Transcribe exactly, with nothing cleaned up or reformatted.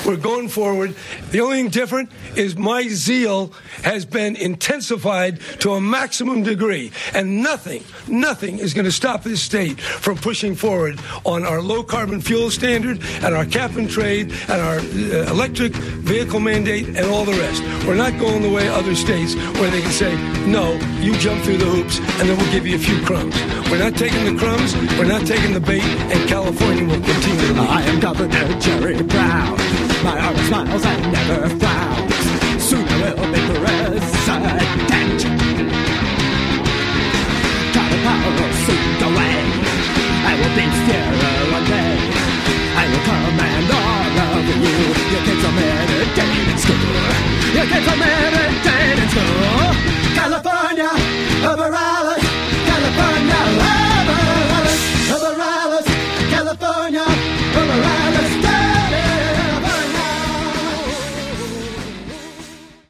We're going forward. The only thing different is my zeal has been intensified to a maximum degree, and nothing, nothing is going to stop this state from pushing forward on our low-carbon fuel standard and our cap-and-trade and our uh, electric vehicle mandate and all the rest. We're not going the way other states where they can say, no, you jump through the hoops and then we'll give you a few crumbs. We're not taking the crumbs, we're not taking the bait, and California will continue to lead. I am Governor Jerry Brown. My heart smiles and never frowns. Soon I will be president. Try power will soon go away. I will be steerer one day. I will command all of you. Your kids are medicated in school. Your kids are medicated.